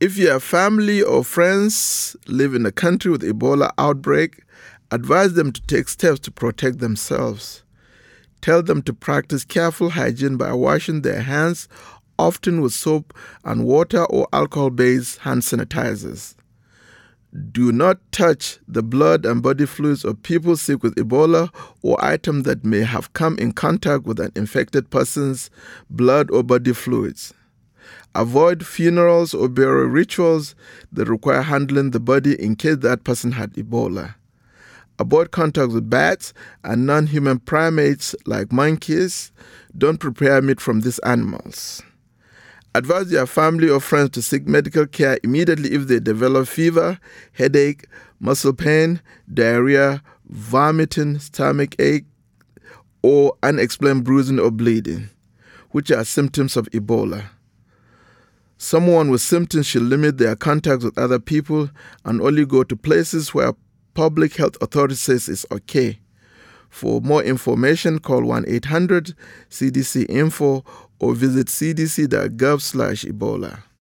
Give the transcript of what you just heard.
If your family or friends live in a country with Ebola outbreak, advise them to take steps to protect themselves. Tell them to practice careful hygiene by washing their hands, often with soap and water or alcohol-based hand sanitizers. Do not touch the blood and body fluids of people sick with Ebola or items that may have come in contact with an infected person's blood or body fluids. Avoid funerals or burial rituals that require handling the body in case that person had Ebola. Avoid contact with bats and non-human primates like monkeys. Don't prepare meat from these animals. Advise your family or friends to seek medical care immediately if they develop fever, headache, muscle pain, diarrhea, vomiting, stomach ache, or unexplained bruising or bleeding, which are symptoms of Ebola. Someone with symptoms should limit their contacts with other people and only go to places where public health authorities says it's okay. For more information, call 1-800-CDC-INFO or visit cdc.gov/Ebola.